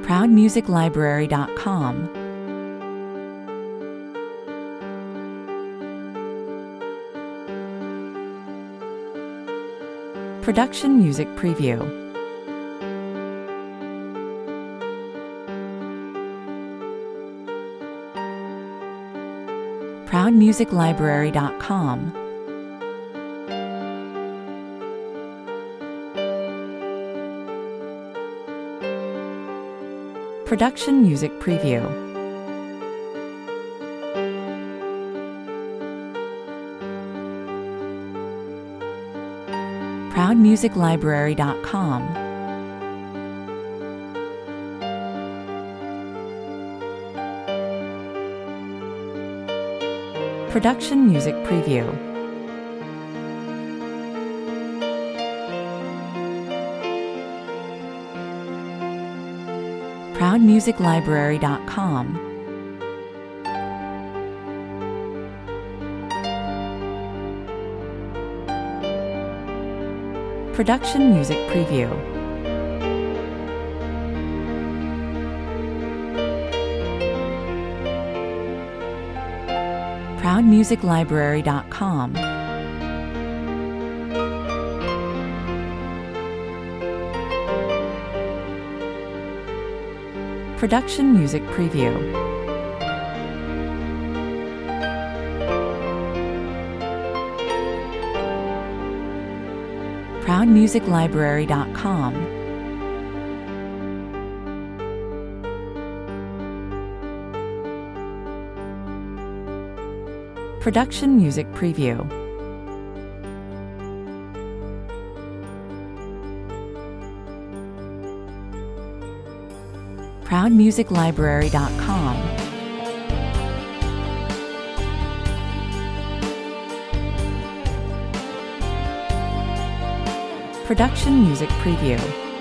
ProudMusicLibrary.com. Production Music Preview. ProudMusicLibrary.com. Production Music Preview. ProudMusicLibrary.com. Production Music Preview. ProudMusicLibrary.com. Production Music Preview. ProudMusicLibrary.com. Production Music Preview. ProudMusicLibrary.com. Production Music Preview. ProudMusicLibrary.com. Production Music Preview.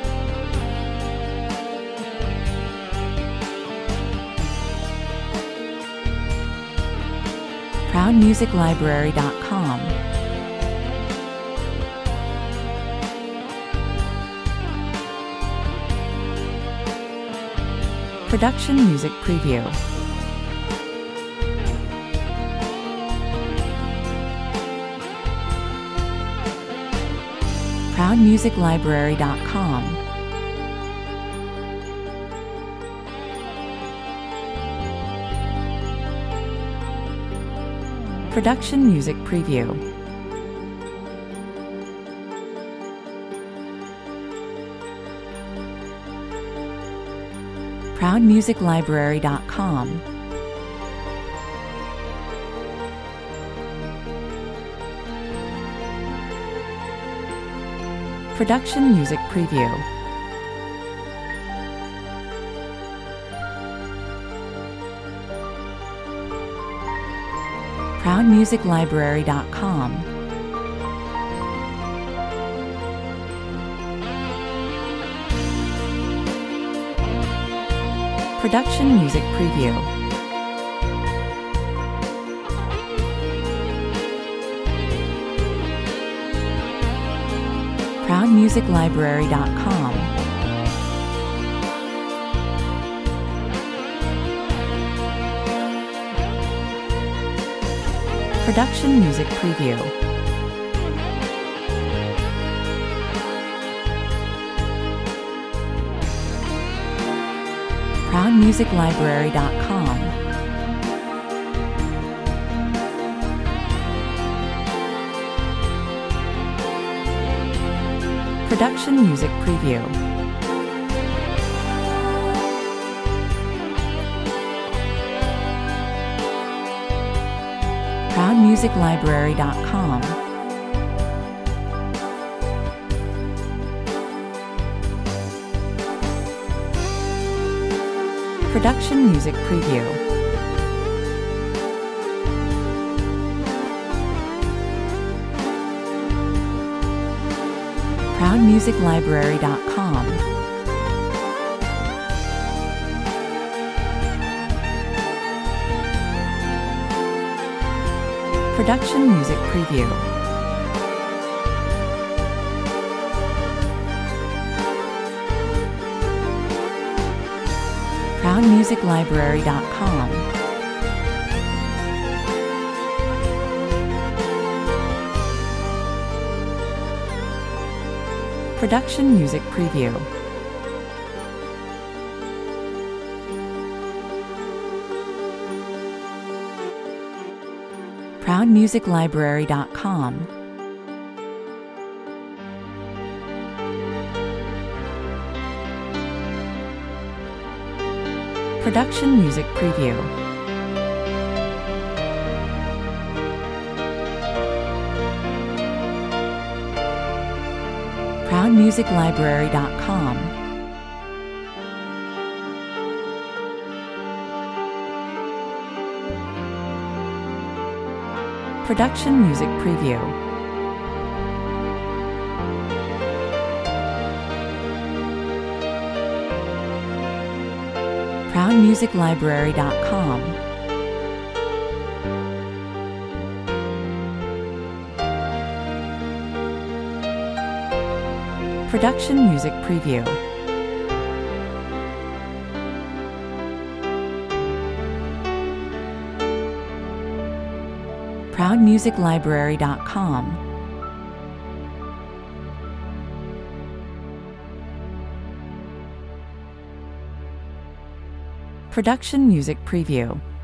ProudMusicLibrary.com. Production Music Preview. ProudMusicLibrary.com. Production Music Preview. ProudMusicLibrary.com. Production Music Preview. ProudMusicLibrary.com. Production Music Preview. ProudMusicLibrary.com. Production Music Preview. ProudMusicLibrary.com. Production Music Preview. ProudMusicLibrary.com. Production Music Preview. ProudMusicLibrary.com. Production Music Preview. ProudMusicLibrary.com. Production Music Preview. ProudMusicLibrary.com. Production Music Preview. ProudMusicLibrary.com. Production Music Preview. ProudMusicLibrary.com. Production Music Preview. ProudMusicLibrary.com. Production Music Preview.